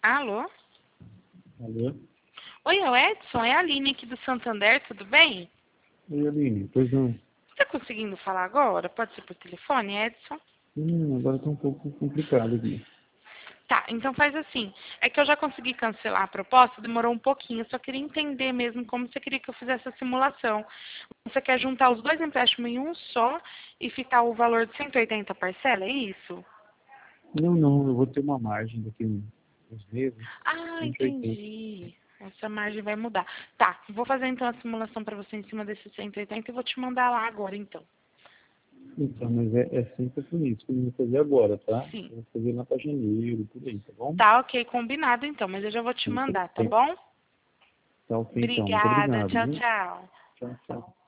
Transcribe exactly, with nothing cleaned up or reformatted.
Alô? Alô? Oi, é o Edson, é a Aline aqui do Santander, tudo bem? Oi, Aline, pois não. Você tá conseguindo falar agora? Pode ser por telefone, Edson? Hum, agora tá um pouco complicado aqui. Tá, então faz assim. É que eu já consegui cancelar a proposta, demorou um pouquinho. Eu só queria entender mesmo como você queria que eu fizesse a simulação. Você quer juntar os dois empréstimos em um só e ficar o valor de cento e oitenta parcela, é isso? Não, não, eu vou ter uma margem daqui uns meses, Ah, cento e oitenta. entendi. Essa margem vai mudar. Tá, vou fazer então a simulação para você em cima desses cento e oitenta e vou te mandar lá agora, então. Então, mas é, é sempre por isso que eu vou fazer agora, tá? Sim. Eu vou fazer lá pra janeiro, por aí, tá bom? Tá, ok, combinado então, mas eu já vou te Tem, mandar, tá tem, bom? tá ok, então. Muito Obrigada, obrigado, tchau, viu? tchau. Tchau, tchau.